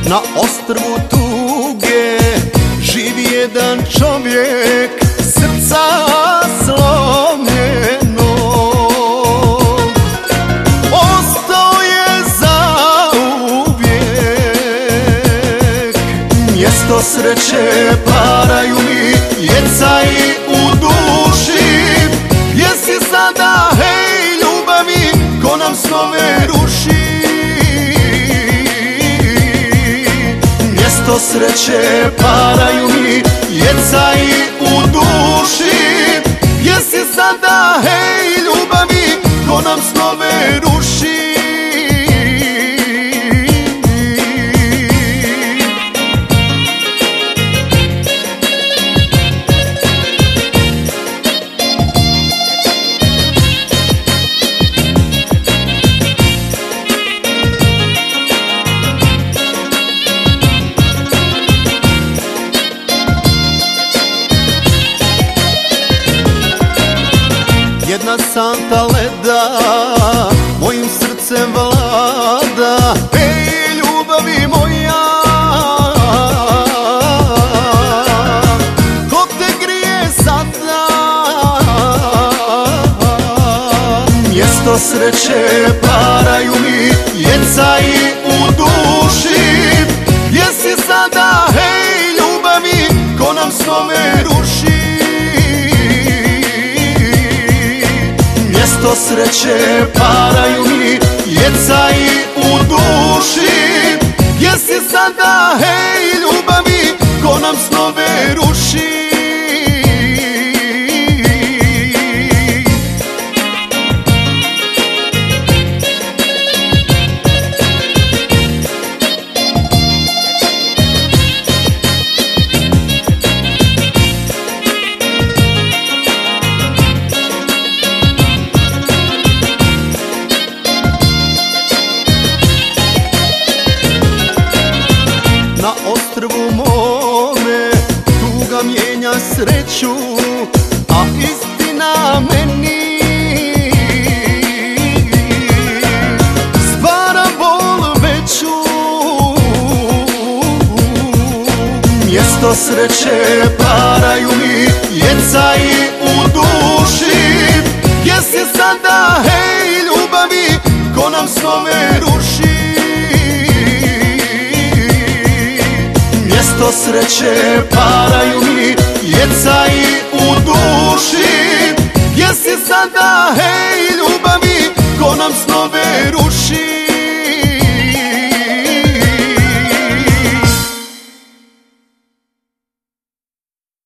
Na ostrvu tuge živi jedan čovjek, srca slomljeno. Ostao je zauvijek. Mjesto sreće paraju mi jecaji u duši. Gdje si sada, hej ljubavi, ko nam snove ruši? Mjesto sreće paraju mi jecaji u duši. Gdje si sada, hej ljubavi, ko nam snove ruši? Jedna santa leda mojim srcem vlada. Ej ljubavi moja, ko te grije sada? Mjesto sreće paraju mi jecaji u duši. Gdje si sada, hej ljubavi, ko nam snove ruši? Mjesto sreće paraju mi jecaji u duši. Gdje si sada, hej ljubavi, ko nam snove ruši? Na ostrvu mome tuga mijenja sreću, a istina meni stvara bol veću. Mjesto sreće paraju mi jecaji u duši. Gdje si sada, hej ljubavi, ko nam snove ruši? Mjesto sreće paraju mi jecaji u duši. Gdje si sada, hej ljubavi, ko nam snove ruši?